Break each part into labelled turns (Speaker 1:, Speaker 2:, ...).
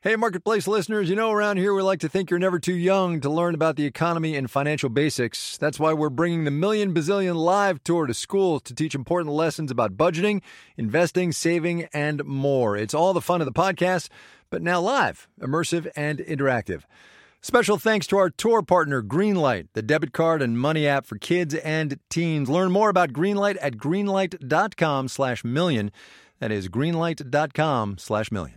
Speaker 1: Hey, Marketplace listeners, around here we like to think you're never too young to learn about the economy and financial basics. That's why we're bringing the Million Bazillion Live Tour to schools to teach important lessons about budgeting, investing, saving, and more. It's all the fun of the podcast, but now live, immersive, and interactive. Special thanks to our tour partner, Greenlight, the debit card and money app for kids and teens. Learn more about Greenlight at greenlight.com/million. That is greenlight.com/million.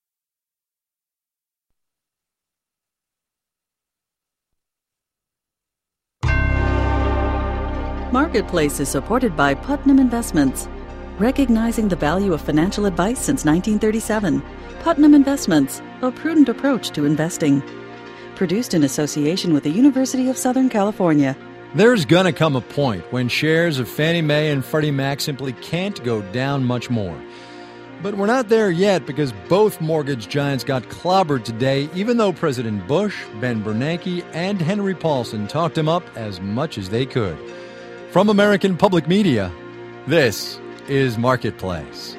Speaker 2: Marketplace is supported by Putnam Investments. Recognizing the value of financial advice since 1937, Putnam Investments, a prudent approach to investing. Produced in association with the University of Southern California.
Speaker 1: There's going to come a point when shares of Fannie Mae and Freddie Mac simply can't go down much more. But we're not there yet because both mortgage giants got clobbered today, even though President Bush, Ben Bernanke, and Henry Paulson talked them up as much as they could. From American Public Media, this is Marketplace.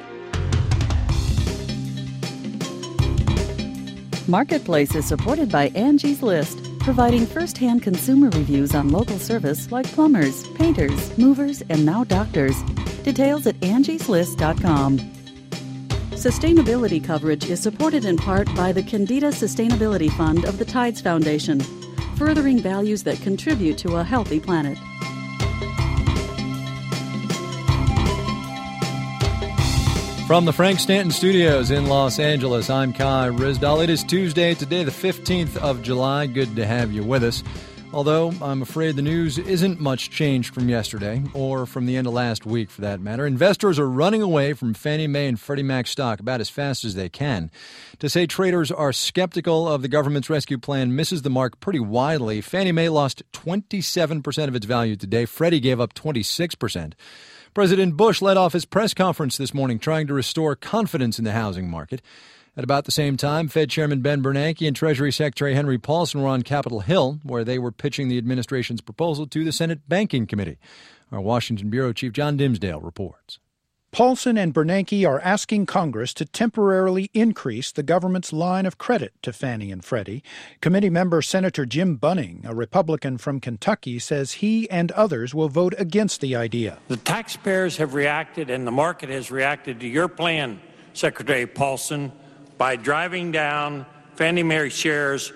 Speaker 2: Marketplace is supported by Angie's List, providing first-hand consumer reviews on local service like plumbers, painters, movers, and now doctors. Details at angieslist.com. Sustainability coverage is supported in part by the Candida Sustainability Fund of the Tides Foundation, furthering values that contribute to a healthy planet.
Speaker 1: From the Frank Stanton Studios in Los Angeles, I'm Kai Ryssdal. It is Tuesday, today the 15th of July. Good to have you with us. Although I'm afraid the news isn't much changed from yesterday, or from the end of last week for that matter. Investors are running away from Fannie Mae and Freddie Mac stock about as fast as they can. To say traders are skeptical of the government's rescue plan misses the mark pretty widely. Fannie Mae lost 27% of its value today. Freddie gave up 26%. President Bush led off his press conference this morning trying to restore confidence in the housing market. At about the same time, Fed Chairman Ben Bernanke and Treasury Secretary Henry Paulson were on Capitol Hill, where they were pitching the administration's proposal to the Senate Banking Committee. Our Washington Bureau Chief John Dimsdale reports.
Speaker 3: Paulson and Bernanke are asking Congress to temporarily increase the government's line of credit to Fannie and Freddie. Committee member Senator Jim Bunning, a Republican from Kentucky, says he and others will vote against the idea.
Speaker 4: The taxpayers have reacted and the market has reacted to your plan, Secretary Paulson, by driving down Fannie Mae shares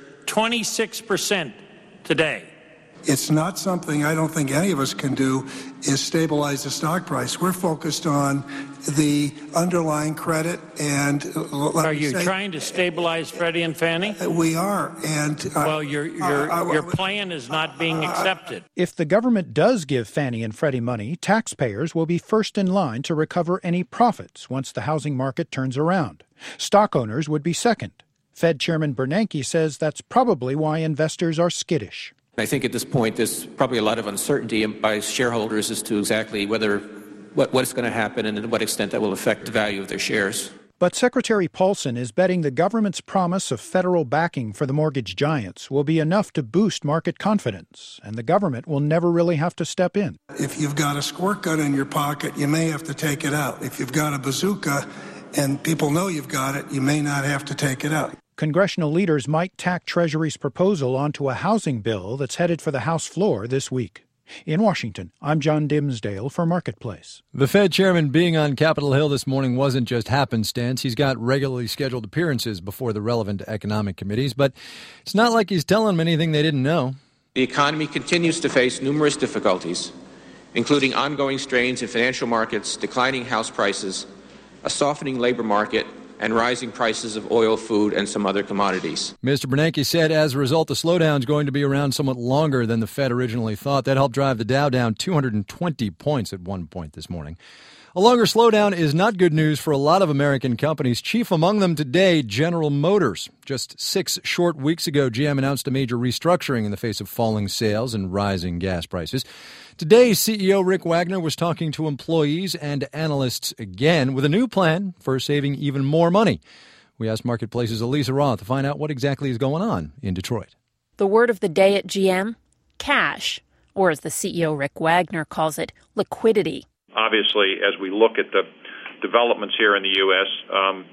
Speaker 4: 26% today.
Speaker 5: It's not something I don't think any of us can do is stabilize the stock price. We're focused on the underlying credit and...
Speaker 4: Are you trying to stabilize Freddie and Fannie?
Speaker 5: We are. And
Speaker 4: well, your plan is not being accepted.
Speaker 3: If the government does give Fannie and Freddie money, taxpayers will be first in line to recover any profits once the housing market turns around. Stock owners would be second. Fed Chairman Bernanke says that's probably why investors are skittish.
Speaker 6: I think at this point there's probably a lot of uncertainty by shareholders as to exactly what is going to happen and to what extent that will affect the value of their shares.
Speaker 3: But Secretary Paulson is betting the government's promise of federal backing for the mortgage giants will be enough to boost market confidence, and the government will never really have to step in.
Speaker 5: If you've got a squirt gun in your pocket, you may have to take it out. If you've got a bazooka and people know you've got it, you may not have to take it out.
Speaker 3: Congressional leaders might tack Treasury's proposal onto a housing bill that's headed for the House floor this week. In Washington, I'm John Dimsdale for Marketplace.
Speaker 1: The Fed chairman being on Capitol Hill this morning wasn't just happenstance. He's got regularly scheduled appearances before the relevant economic committees, but it's not like he's telling them anything they didn't know.
Speaker 6: The economy continues to face numerous difficulties, including ongoing strains in financial markets, declining house prices, a softening labor market, and rising prices of oil, food, and some other commodities.
Speaker 1: Mr. Bernanke said as a result, the slowdown is going to be around somewhat longer than the Fed originally thought. That helped drive the Dow down 220 points at one point this morning. A longer slowdown is not good news for a lot of American companies, chief among them today, General Motors. Just 6 short weeks ago, GM announced a major restructuring in the face of falling sales and rising gas prices. Today, CEO Rick Wagner was talking to employees and analysts again with a new plan for saving even more money. We asked Marketplace's Elisa Roth to find out what exactly is going on in Detroit.
Speaker 7: The word of the day at GM? Cash, or as the CEO Rick Wagner calls it, liquidity.
Speaker 8: Obviously, as we look at the developments here in the U.S.,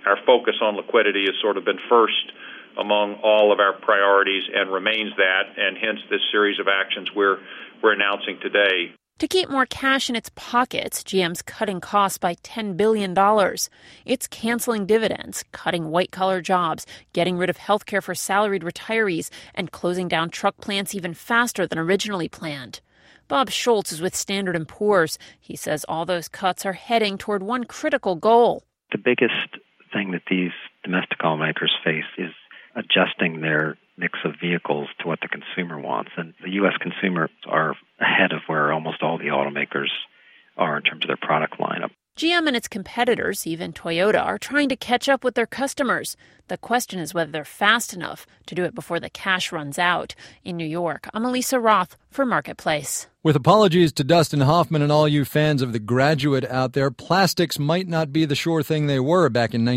Speaker 8: Our focus on liquidity has sort of been first among all of our priorities and remains that, and hence this series of actions we're announcing today.
Speaker 7: To keep more cash in its pockets, GM's cutting costs by $10 billion. It's canceling dividends, cutting white-collar jobs, getting rid of health care for salaried retirees, and closing down truck plants even faster than originally planned. Bob Schultz is with Standard & Poor's. He says all those cuts are heading toward one critical goal.
Speaker 9: The biggest thing that these domestic automakers face is adjusting their mix of vehicles to what the consumer wants. And the U.S. consumers are ahead of where almost all the automakers are in terms of their product lineup.
Speaker 7: GM and its competitors, even Toyota, are trying to catch up with their customers. The question is whether they're fast enough to do it before the cash runs out. In New York, I'm Elisa Roth for Marketplace.
Speaker 1: With apologies to Dustin Hoffman and all you fans of The Graduate out there, plastics might not be the sure thing they were back in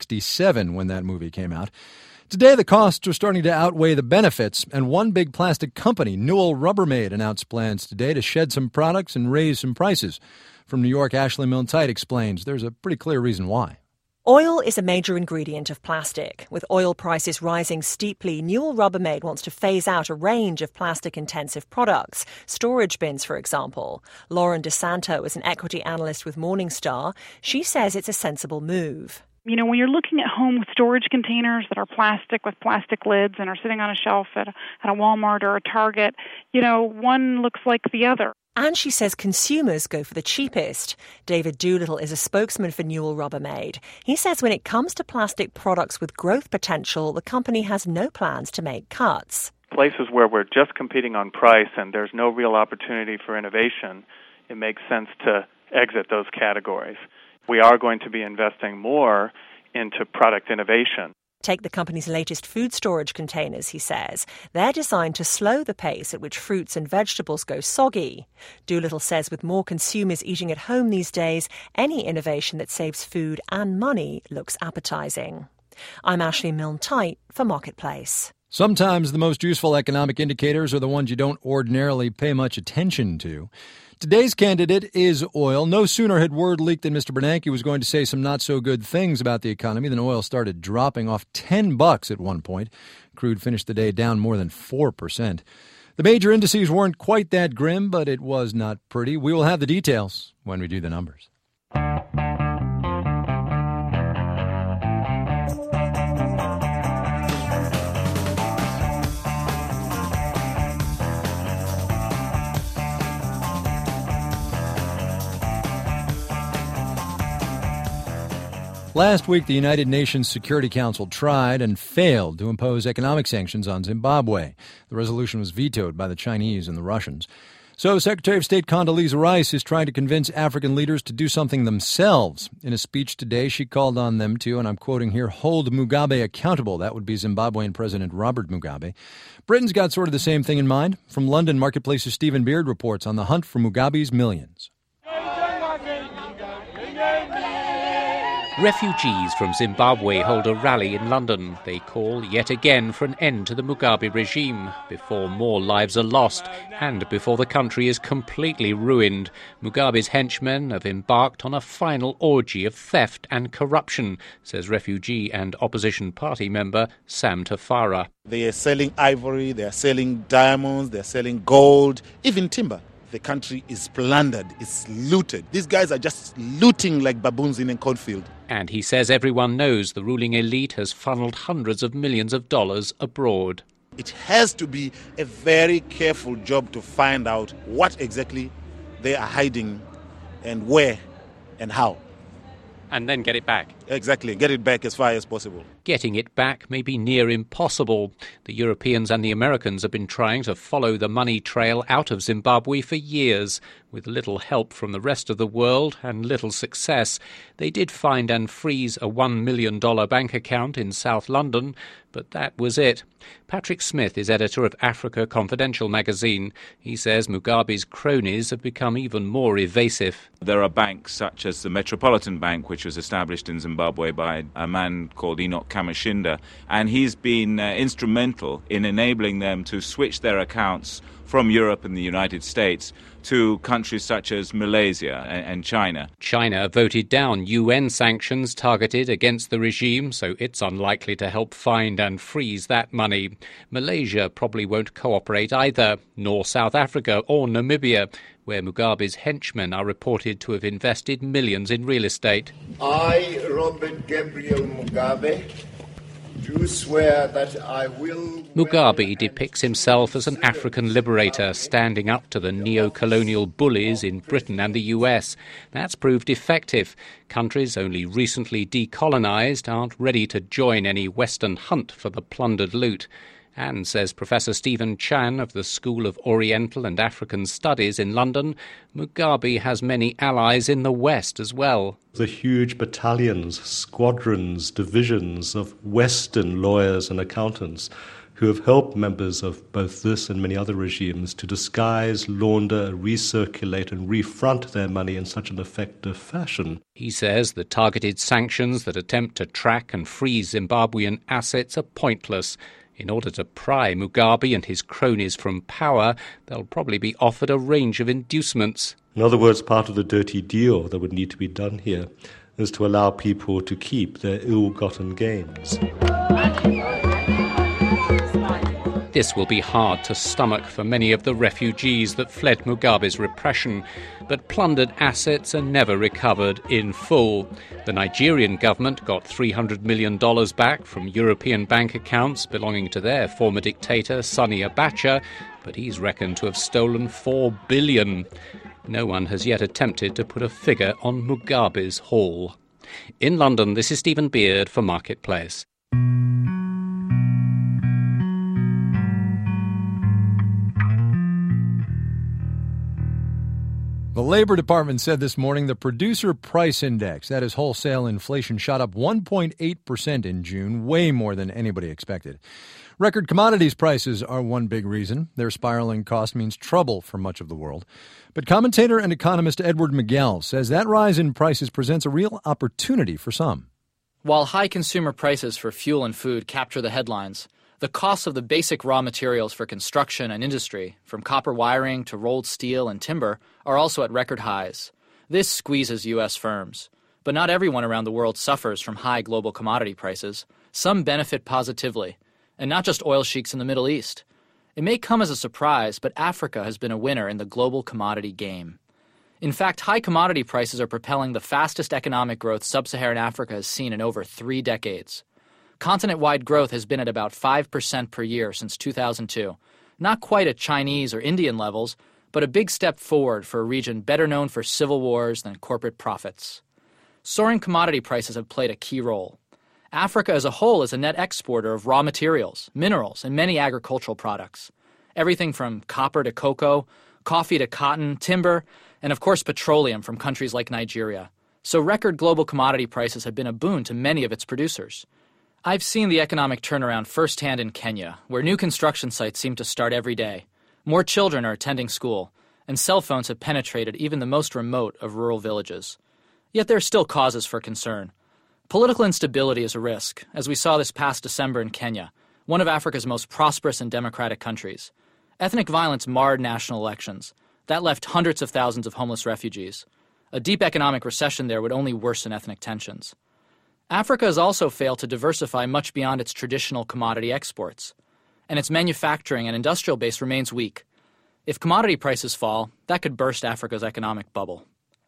Speaker 1: 1967 when that movie came out. Today, the costs are starting to outweigh the benefits, and one big plastic company, Newell Rubbermaid, announced plans today to shed some products and raise some prices. From New York, Ashley Milne-Tite explains there's a pretty clear reason why.
Speaker 10: Oil is a major ingredient of plastic. With oil prices rising steeply, Newell Rubbermaid wants to phase out a range of plastic-intensive products, storage bins, for example. Lauren DeSanto is an equity analyst with Morningstar. She says it's a sensible move.
Speaker 11: You know, when you're looking at home storage containers that are plastic with plastic lids and are sitting on a shelf at a Walmart or a Target, you know, one looks like the other.
Speaker 10: And she says consumers go for the cheapest. David Doolittle is a spokesman for Newell Rubbermaid. He says when it comes to plastic products with growth potential, the company has no plans to make cuts.
Speaker 12: Places where we're just competing on price and there's no real opportunity for innovation, it makes sense to exit those categories. We are going to be investing more into product innovation.
Speaker 10: Take the company's latest food storage containers, he says. They're designed to slow the pace at which fruits and vegetables go soggy. Doolittle says with more consumers eating at home these days, any innovation that saves food and money looks appetizing. I'm Ashley Milne-Tite for Marketplace.
Speaker 1: Sometimes the most useful economic indicators are the ones you don't ordinarily pay much attention to. Today's candidate is oil. No sooner had word leaked that Mr. Bernanke was going to say some not-so-good things about the economy than oil started dropping off $10 at one point. Crude finished the day down more than 4%. The major indices weren't quite that grim, but it was not pretty. We will have the details when we do the numbers. Last week, the United Nations Security Council tried and failed to impose economic sanctions on Zimbabwe. The resolution was vetoed by the Chinese and the Russians. So Secretary of State Condoleezza Rice is trying to convince African leaders to do something themselves. In a speech today, she called on them to, and I'm quoting here, hold Mugabe accountable. That would be Zimbabwean President Robert Mugabe. Britain's got sort of the same thing in mind. From London, Marketplace's Stephen Beard reports on the hunt for Mugabe's millions.
Speaker 13: Refugees from Zimbabwe hold a rally in London. They call yet again for an end to the Mugabe regime, before more lives are lost and before the country is completely ruined. Mugabe's henchmen have embarked on a final orgy of theft and corruption, says refugee and opposition party member Sam Tafara.
Speaker 14: They are selling ivory, they are selling diamonds, they are selling gold, even timber. The country is plundered, it's looted. These guys are just looting like baboons in a cornfield.
Speaker 13: And he says everyone knows the ruling elite has funneled hundreds of millions of dollars abroad.
Speaker 14: It has to be a very careful job to find out what exactly they are hiding and where and how.
Speaker 13: And then get it back.
Speaker 14: Exactly, get it back as far as possible.
Speaker 13: Getting it back may be near impossible. The Europeans and the Americans have been trying to follow the money trail out of Zimbabwe for years, with little help from the rest of the world and little success. They did find and freeze a $1 million bank account in South London, but that was it. Patrick Smith is editor of Africa Confidential magazine. He says Mugabe's cronies have become even more evasive.
Speaker 15: There are banks such as the Metropolitan Bank, which was established in Zimbabwe by a man called Enoch Kamashinda, and he's been instrumental in enabling them to switch their accounts from Europe and the United States to countries such as Malaysia and China.
Speaker 13: China voted down UN sanctions targeted against the regime, so it's unlikely to help find and freeze that money. Malaysia probably won't cooperate either, nor South Africa or Namibia, where Mugabe's henchmen are reported to have invested millions in real estate.
Speaker 16: I, Robert Gabriel Mugabe, do swear that I will...
Speaker 13: Mugabe depicts himself as an African liberator standing up to the neo-colonial bullies in Britain and the US. That's proved effective. Countries only recently decolonized aren't ready to join any Western hunt for the plundered loot. And, says Professor Stephen Chan of the School of Oriental and African Studies in London, Mugabe has many allies in the West as well.
Speaker 17: The huge battalions, squadrons, divisions of Western lawyers and accountants who have helped members of both this and many other regimes to disguise, launder, recirculate and refront their money in such an effective fashion.
Speaker 13: He says the targeted sanctions that attempt to track and freeze Zimbabwean assets are pointless. In order to pry Mugabe and his cronies from power, they'll probably be offered a range of inducements.
Speaker 17: In other words, part of the dirty deal that would need to be done here is to allow people to keep their ill-gotten gains.
Speaker 13: This will be hard to stomach for many of the refugees that fled Mugabe's repression, but plundered assets are never recovered in full. The Nigerian government got $300 million back from European bank accounts belonging to their former dictator, Sani Abacha, but he's reckoned to have stolen $4 billion. No one has yet attempted to put a figure on Mugabe's haul. In London, this is Stephen Beard for Marketplace.
Speaker 1: The Labor Department said this morning the Producer Price Index, that is wholesale inflation, shot up 1.8% in June, way more than anybody expected. Record commodities prices are one big reason. Their spiraling cost means trouble for much of the world. But commentator and economist Edward Miguel says that rise in prices presents a real opportunity for some.
Speaker 18: While high consumer prices for fuel and food capture the headlines, the costs of the basic raw materials for construction and industry, from copper wiring to rolled steel and timber, are also at record highs. This squeezes U.S. firms. But not everyone around the world suffers from high global commodity prices. Some benefit positively, and not just oil sheiks in the Middle East. It may come as a surprise, but Africa has been a winner in the global commodity game. In fact, high commodity prices are propelling the fastest economic growth sub-Saharan Africa has seen in over 3 decades. Continent-wide growth has been at about 5% per year since 2002. Not quite at Chinese or Indian levels, but a big step forward for a region better known for civil wars than corporate profits. Soaring commodity prices have played a key role. Africa as a whole is a net exporter of raw materials, minerals, and many agricultural products. Everything from copper to cocoa, coffee to cotton, timber, and of course petroleum from countries like Nigeria. So record global commodity prices have been a boon to many of its producers. I've seen the economic turnaround firsthand in Kenya, where new construction sites seem to start every day. More children are attending school, and cell phones have penetrated even the most remote of rural villages. Yet there are still causes for concern. Political instability is a risk, as we saw this past December in Kenya, one of Africa's most prosperous and democratic countries. Ethnic violence marred national elections. That left hundreds of thousands of homeless refugees. A deep economic recession there would only worsen ethnic tensions. Africa has also failed to diversify much beyond its traditional commodity exports, and its manufacturing and industrial base remains weak. If commodity prices fall, that could burst Africa's economic bubble.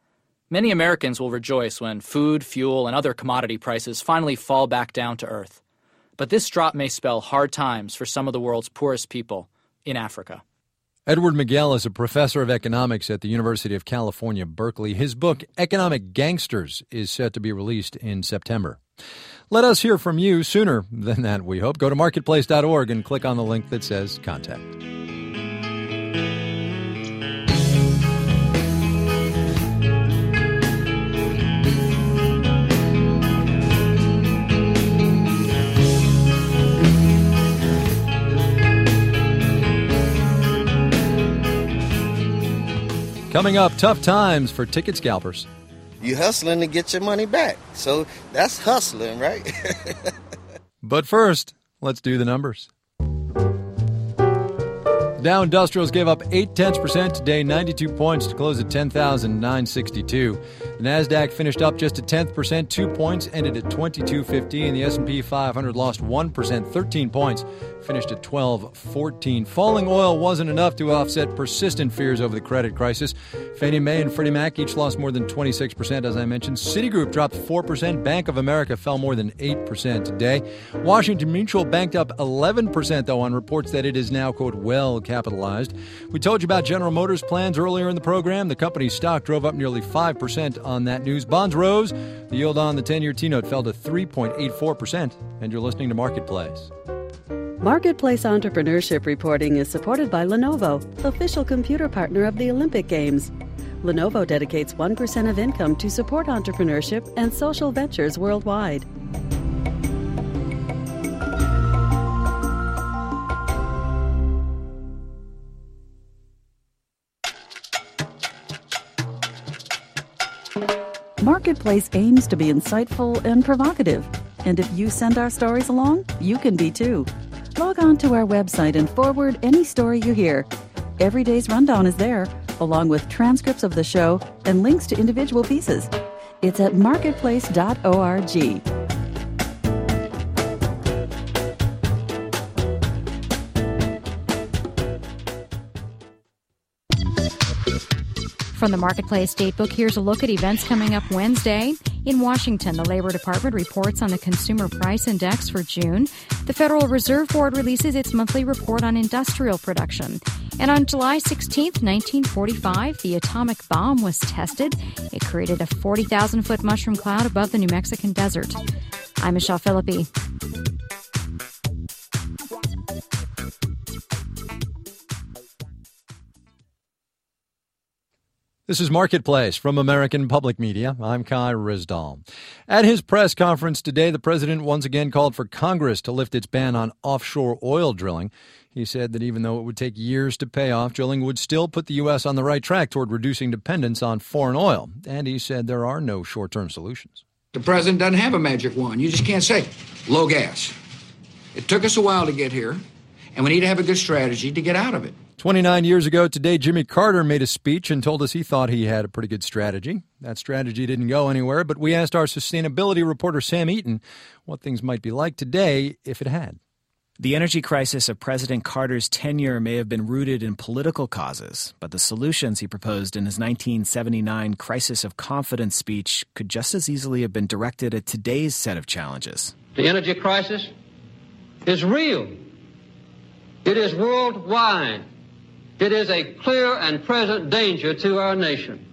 Speaker 18: Many Americans will rejoice when food, fuel, and other commodity prices finally fall back down to earth. But this drop may spell hard times for some of the world's poorest people in Africa.
Speaker 1: Edward Miguel is a professor of economics at the University of California, Berkeley. His book, Economic Gangsters, is set to be released in September. Let us hear from you sooner than that, we hope. Go to marketplace.org and click on the link that says Contact. Coming up, tough times for ticket scalpers.
Speaker 19: You're hustling to get your money back. So that's hustling, right?
Speaker 1: But first, let's do the numbers. Dow Industrials gave up 0.8% today, 92 points to close at 10,962. The Nasdaq finished up just a 0.1%, 2 points, ended at 2250. The S&P 500 lost 1%, 13 points, finished at 1214. Falling oil wasn't enough to offset persistent fears over the credit crisis. Fannie Mae and Freddie Mac each lost more than 26%, as I mentioned. Citigroup dropped 4%. Bank of America fell more than 8% today. Washington Mutual banked up 11%, though, on reports that it is now, quote, well capitalized. We told you about General Motors' plans earlier in the program. The company's stock drove up nearly 5% on that news. Bonds rose. The yield on the 10-year T-note fell to 3.84%. And you're listening to Marketplace.
Speaker 2: Marketplace Entrepreneurship Reporting is supported by Lenovo, official computer partner of the Olympic Games. Lenovo dedicates 1% of income to support entrepreneurship and social ventures worldwide. Marketplace aims to be insightful and provocative. And if you send our stories along, you can be too. Log on to our website and forward any story you hear. Every day's rundown is there, along with transcripts of the show and links to individual pieces. It's at marketplace.org.
Speaker 19: From the Marketplace Datebook, here's a look at events coming up Wednesday. In Washington, the Labor Department reports on the Consumer Price Index for June. The Federal Reserve Board releases its monthly report on industrial production. And on July 16, 1945, the atomic bomb was tested. It created a 40,000-foot mushroom cloud above the New Mexican desert. I'm Michelle Philippi.
Speaker 1: This is Marketplace from American Public Media. I'm Kai Ryssdal. At his press conference today, the president once again called for Congress to lift its ban on offshore oil drilling. He said that even though it would take years to pay off, drilling would still put the U.S. on the right track toward reducing dependence on foreign oil. And he said there are no short-term solutions.
Speaker 20: The president doesn't have a magic wand. You just can't say low gas. It took us a while to get here, and we need to have a good strategy to get out of it.
Speaker 1: 29 years ago today, Jimmy Carter made a speech and told us he thought he had a pretty good strategy. That strategy didn't go anywhere, but we asked our sustainability reporter Sam Eaton what things might be like today if it had.
Speaker 21: The energy crisis of President Carter's tenure may have been rooted in political causes, but the solutions he proposed in his 1979 Crisis of Confidence speech could just as easily have been directed at today's set of challenges.
Speaker 22: The energy crisis is real. It is worldwide. It is a clear and present danger to our nation.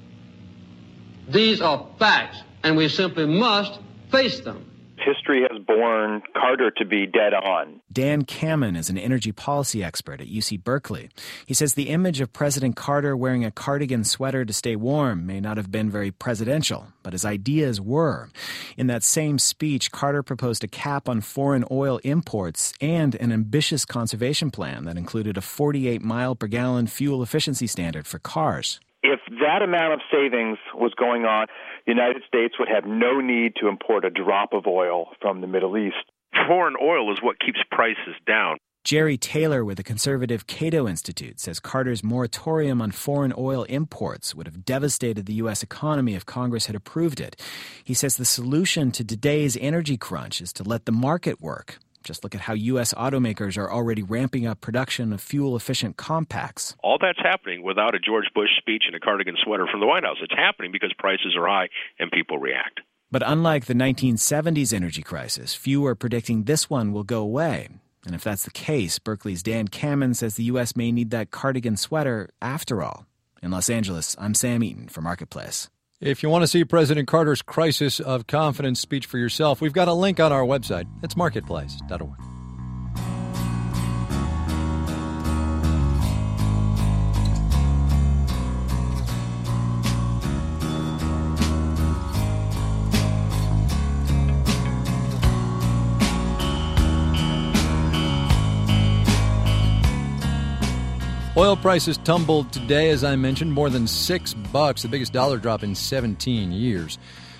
Speaker 22: These are facts, and we simply must face them.
Speaker 23: History has borne Carter to be dead on.
Speaker 21: Dan Kamen is an energy policy expert at UC Berkeley. He says the image of President Carter wearing a cardigan sweater to stay warm may not have been very presidential, but his ideas were. In that same speech, Carter proposed a cap on foreign oil imports and an ambitious conservation plan that included a 48-mile-per-gallon fuel efficiency standard for cars.
Speaker 23: If that amount of savings was going on, the United States would have no need to import a drop of oil from the Middle East.
Speaker 24: Foreign oil is what keeps prices down.
Speaker 21: Jerry Taylor with the conservative Cato Institute says Carter's moratorium on foreign oil imports would have devastated the U.S. economy if Congress had approved it. He says the solution to today's energy crunch is to let the market work. Just look at how U.S. automakers are already ramping up production of fuel-efficient compacts.
Speaker 24: All that's happening without a George Bush speech and a cardigan sweater from the White House. It's happening because prices are high and people react.
Speaker 21: But unlike the 1970s energy crisis, few are predicting this one will go away. And if that's the case, Berkeley's Dan Kamen says the U.S. may need that cardigan sweater after all. In Los Angeles, I'm Sam Eaton for Marketplace.
Speaker 1: If you want to see President Carter's Crisis of Confidence speech for yourself, we've got a link on our website. It's marketplace.org. Oil prices tumbled today, as I mentioned, more than $6, the biggest dollar drop in 17 years.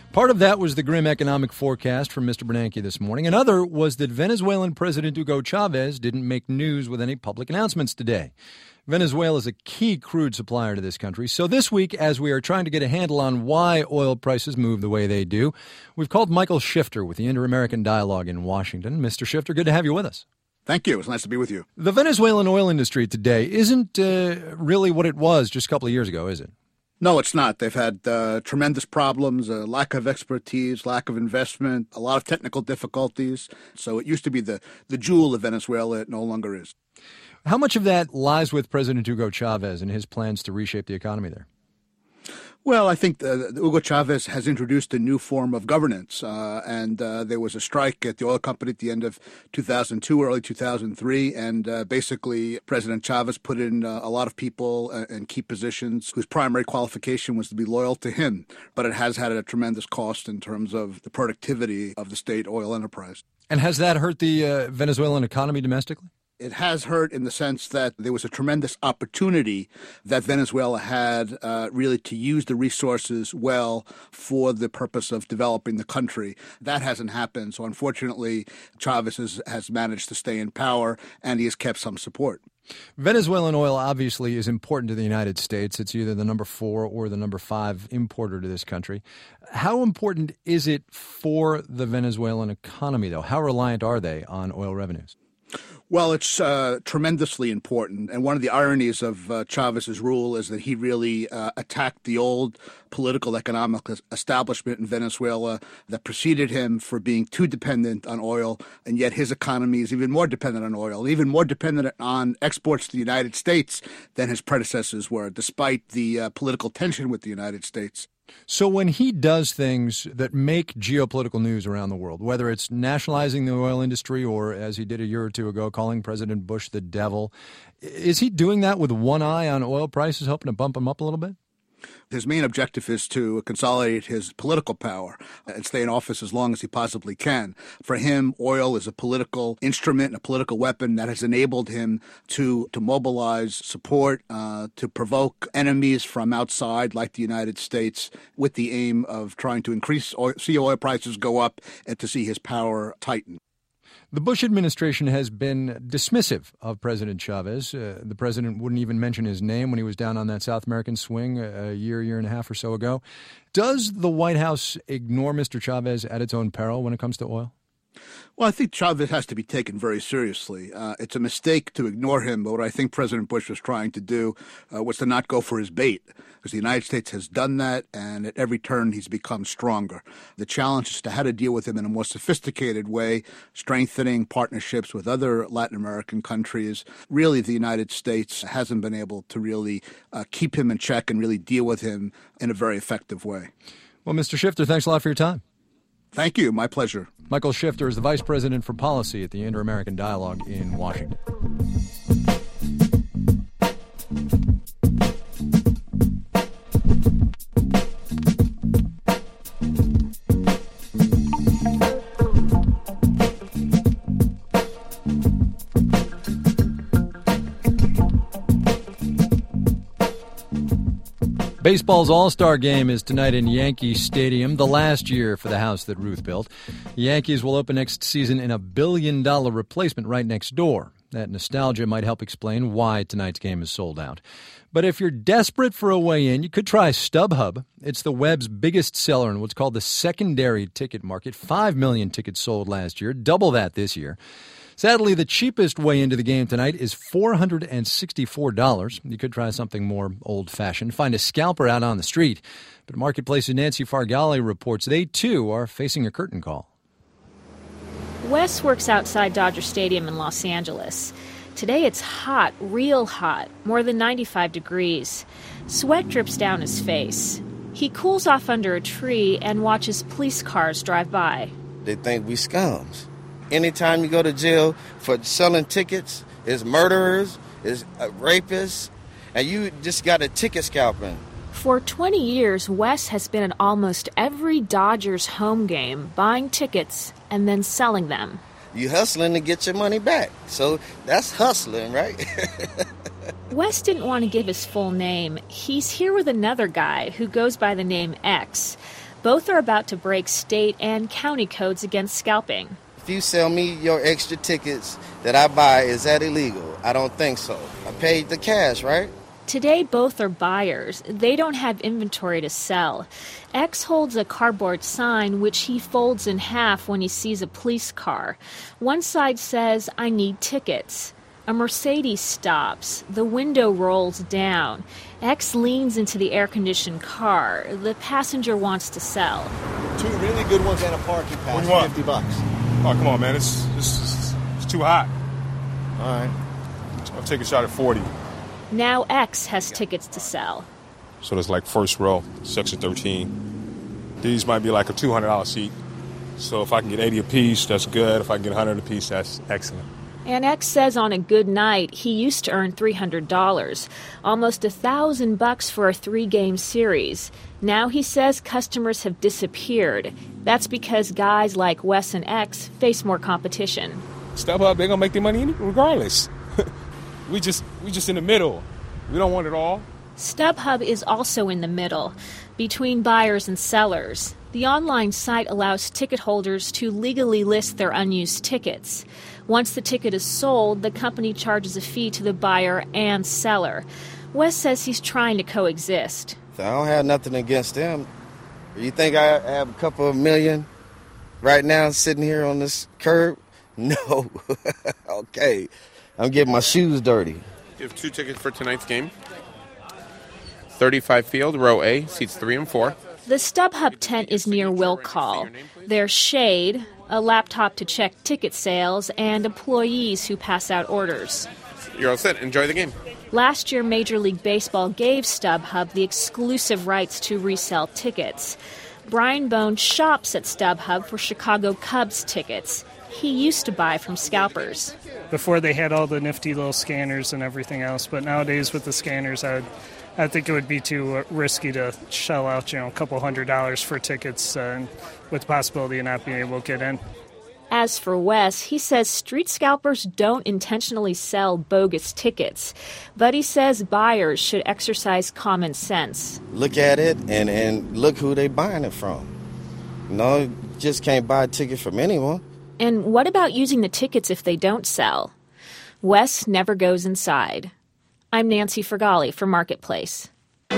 Speaker 1: Part of that was the grim economic forecast from Mr. Bernanke this morning. Another was that Venezuelan President Hugo Chavez didn't make news with any public announcements today. Venezuela is a key crude supplier to this country. So this week, as we are trying to get a handle on why oil prices move the way they do, we've called Michael Shifter with the Inter-American Dialogue in Washington. Mr. Shifter, good to have you with us.
Speaker 3: Thank you. It's nice to be with you.
Speaker 1: The Venezuelan oil industry today isn't really what it was just a couple of years ago, is it?
Speaker 3: No, it's not. They've had tremendous problems, a lack of expertise, lack of investment, a lot of technical difficulties. So it used to be the jewel of Venezuela. It no longer is.
Speaker 1: How much of that lies with President Hugo Chavez and his plans to reshape the economy there?
Speaker 3: Well, I think Hugo Chavez has introduced a new form of governance, and there was a strike at the oil company at the end of 2002, early 2003, and basically President Chavez put in a lot of people in key positions whose primary qualification was to be loyal to him, but it has had a tremendous cost in terms of the productivity of the state oil enterprise.
Speaker 1: And has that hurt the Venezuelan economy domestically?
Speaker 3: It has hurt in the sense that there was a tremendous opportunity that Venezuela had really to use the resources well for the purpose of developing the country. That hasn't happened. So unfortunately, Chavez has managed to stay in power, and he has kept some support.
Speaker 1: Venezuelan oil obviously is important to the United States. It's either the number 4 or the number 5 importer to this country. How important is it for the Venezuelan economy, though? How reliant are they on oil revenues?
Speaker 3: Well, it's tremendously important. And one of the ironies of Chavez's rule is that he really attacked the old political economic establishment in Venezuela that preceded him for being too dependent on oil. And yet his economy is even more dependent on oil, even more dependent on exports to the United States than his predecessors were, despite the political tension with the United States.
Speaker 1: So when he does things that make geopolitical news around the world, whether it's nationalizing the oil industry or, as he did a year or two ago, calling President Bush the devil, is he doing that with one eye on oil prices, hoping to bump them up a little bit?
Speaker 3: His main objective is to consolidate his political power and stay in office as long as he possibly can. For him, oil is a political instrument and a political weapon that has enabled him to mobilize support, to provoke enemies from outside, like the United States, with the aim of trying to see oil prices go up and to see his power tighten.
Speaker 1: The Bush administration has been dismissive of President Chavez. The president wouldn't even mention his name when he was down on that South American swing a year and a half or so ago. Does the White House ignore Mr. Chavez at its own peril when it comes to oil?
Speaker 3: Well, I think Chavez has to be taken very seriously. It's a mistake to ignore him, but what I think President Bush was trying to do was to not go for his bait, because the United States has done that, and at every turn he's become stronger. The challenge is to how to deal with him in a more sophisticated way, strengthening partnerships with other Latin American countries. Really, the United States hasn't been able to really keep him in check and really deal with him in a very effective way.
Speaker 1: Well, Mr. Shifter, thanks a lot for your time.
Speaker 3: Thank you. My pleasure.
Speaker 1: Michael Shifter is the Vice President for Policy at the Inter-American Dialogue in Washington. Baseball's All-Star Game is tonight in Yankee Stadium, the last year for the house that Ruth built. The Yankees will open next season in a $1 billion replacement right next door. That nostalgia might help explain why tonight's game is sold out. But if you're desperate for a way in, you could try StubHub. It's the web's biggest seller in what's called the secondary ticket market. 5 million tickets sold last year, double that this year. Sadly, the cheapest way into the game tonight is $464. You could try something more old-fashioned. Find a scalper out on the street. But Marketplace's Nancy Fargali reports they, too, are facing a curtain call.
Speaker 4: Wes works outside Dodger Stadium in Los Angeles. Today it's hot, real hot, more than 95 degrees. Sweat drips down his face. He cools off under a tree and watches police cars drive by.
Speaker 5: They think we scums. Anytime you go to jail for selling tickets, it's murderers, it's rapists, and you just got a ticket scalping.
Speaker 4: For 20 years, Wes has been at almost every Dodgers home game, buying tickets and then selling them.
Speaker 5: You hustling to get your money back, so that's hustling, right?
Speaker 4: Wes didn't want to give his full name. He's here with another guy who goes by the name X. Both are about to break state and county codes against scalping.
Speaker 5: If you sell me your extra tickets that I buy, is that illegal? I don't think so. I paid the cash, right?
Speaker 4: Today, both are buyers. They don't have inventory to sell. X holds a cardboard sign which he folds in half when he sees a police car. One side says, "I need tickets." A Mercedes stops. The window rolls down. X leans into the air-conditioned car. The passenger wants to sell.
Speaker 6: 2 really good ones and a parking pass.
Speaker 7: What do you want?
Speaker 6: $50.
Speaker 7: Oh, come on, man. It's too hot.
Speaker 6: All right.
Speaker 7: I'll take a shot at 40.
Speaker 4: Now X has tickets to sell.
Speaker 7: So there's like first row, section 13. These might be like a $200 seat. So if I can get 80 apiece, that's good. If I can get 100 apiece, that's excellent.
Speaker 4: And X says on a good night, he used to earn $300, almost $1,000 for a 3-game series. Now he says customers have disappeared. That's because guys like Wes and X face more competition.
Speaker 7: StubHub, they're gonna make their money regardless. we just in the middle. We don't want it all.
Speaker 4: StubHub is also in the middle, between buyers and sellers. The online site allows ticket holders to legally list their unused tickets. Once the ticket is sold, the company charges a fee to the buyer and seller. Wes says he's trying to coexist.
Speaker 5: So I don't have nothing against them. You think I have a couple of million right now sitting here on this curb? No. Okay. I'm getting my shoes dirty.
Speaker 8: You have 2 tickets for tonight's game. 35 field, row A, seats 3 and 4.
Speaker 4: The StubHub tent is near Will Call. There's shade, a laptop to check ticket sales, and employees who pass out orders.
Speaker 8: You're all set. Enjoy the game.
Speaker 4: Last year, Major League Baseball gave StubHub the exclusive rights to resell tickets. Brian Bone shops at StubHub for Chicago Cubs tickets. He used to buy from scalpers.
Speaker 9: Before they had all the nifty little scanners and everything else, but nowadays with the scanners, I think it would be too risky to shell out, a couple $100 for tickets with the possibility of not being able to get in.
Speaker 4: As for Wes, he says street scalpers don't intentionally sell bogus tickets, but he says buyers should exercise common sense.
Speaker 5: Look at it and look who they buying it from. You just can't buy a ticket from anyone.
Speaker 4: And what about using the tickets if they don't sell? Wes never goes inside. I'm Nancy Fergali for Marketplace.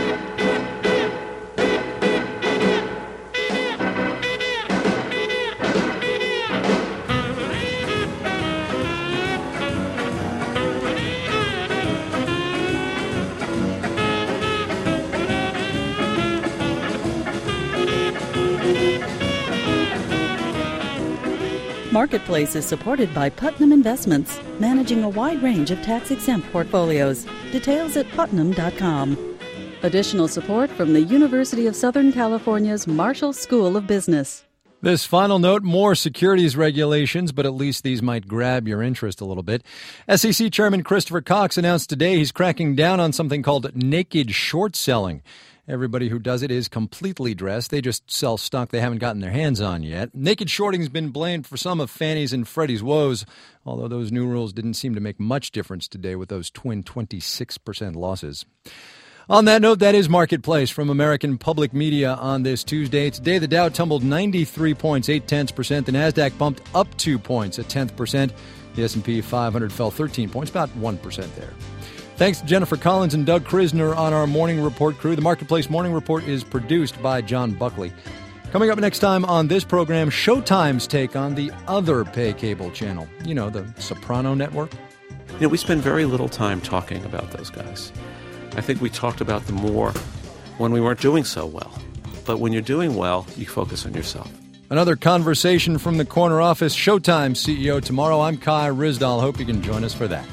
Speaker 2: Marketplace is supported by Putnam Investments, managing a wide range of tax-exempt portfolios. Details at putnam.com. Additional support from the University of Southern California's Marshall School of Business.
Speaker 1: This final note, more securities regulations, but at least these might grab your interest a little bit. SEC Chairman Christopher Cox announced today he's cracking down on something called naked short selling. Everybody who does it is completely dressed. They just sell stock they haven't gotten their hands on yet. Naked shorting's been blamed for some of Fannie's and Freddie's woes, although those new rules didn't seem to make much difference today with those twin 26% losses. On that note, that is Marketplace from American Public Media on this Tuesday. Today, the Dow tumbled 93 points, 0.8%. The NASDAQ bumped up 2 points, 0.1%. The S&P 500 fell 13 points, about 1% there. Thanks to Jennifer Collins and Doug Krisner on our Morning Report crew. The Marketplace Morning Report is produced by John Buckley. Coming up next time on this program, Showtime's take on the other pay cable channel. You know, the Soprano Network.
Speaker 25: We spend very little time talking about those guys. I think we talked about them more when we weren't doing so well. But when you're doing well, you focus on yourself.
Speaker 1: Another conversation from the corner office. Showtime CEO tomorrow. I'm Kai Ryssdal. Hope you can join us for that.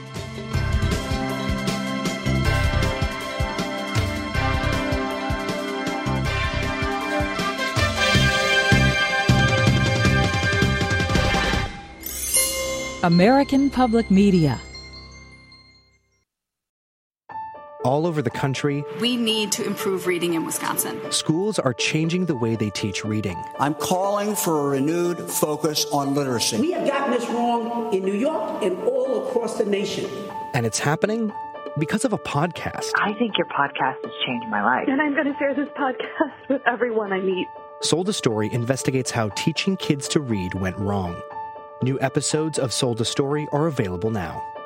Speaker 26: American Public Media.
Speaker 27: All over the country,
Speaker 28: we need to improve reading in Wisconsin.
Speaker 27: Schools are changing the way they teach reading.
Speaker 29: I'm calling for a renewed focus on literacy.
Speaker 30: We have gotten this wrong in New York and all across the nation.
Speaker 27: And it's happening because of a podcast.
Speaker 10: I think your podcast has changed my life.
Speaker 11: And I'm going to share this podcast with everyone I meet.
Speaker 27: Sold a Story investigates how teaching kids to read went wrong. New episodes of Sold a Story are available now.